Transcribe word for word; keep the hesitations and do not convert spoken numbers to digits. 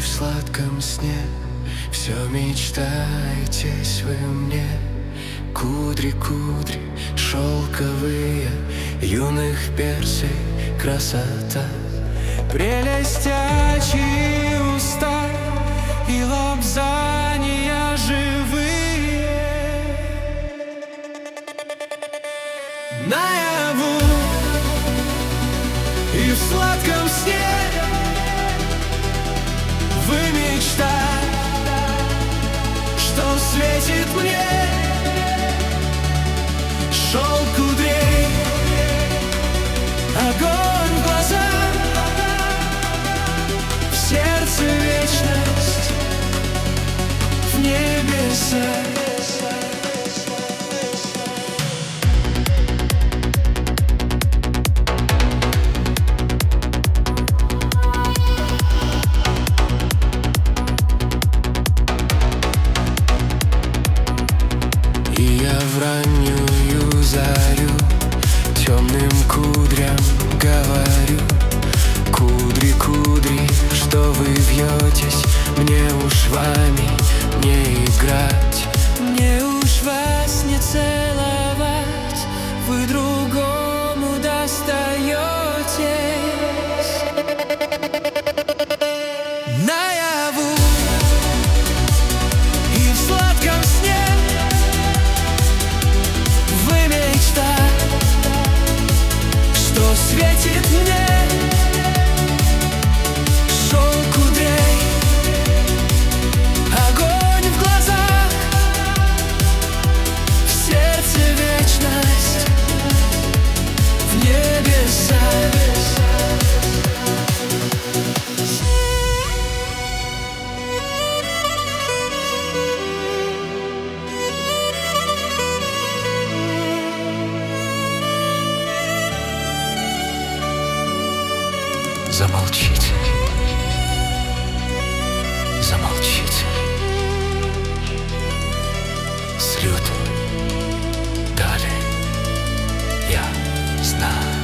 в сладком сне все мечтаетесь вы мне. Кудри, кудри, шелковые, юных персей красота, прелесть очи, уста и лобзания живые. Наяву и в сладком сне вы мечта, что светит мне. Шелк кудрей, огонь в глазах, в сердце вечность, в небесах. И я в раннюю зарю темным кудрям говорю: кудри, кудри, что вы вьетесь, мне уж вами не играть. Мне уж вас не целовать, вы другому достаетесь. Наяву и в сладком сне вы мечта, что светит мне. Шелк кудрей, огонь в глазах, в сердце вечность, в небеса. Замолчите, замолчите, след дали, я знаю.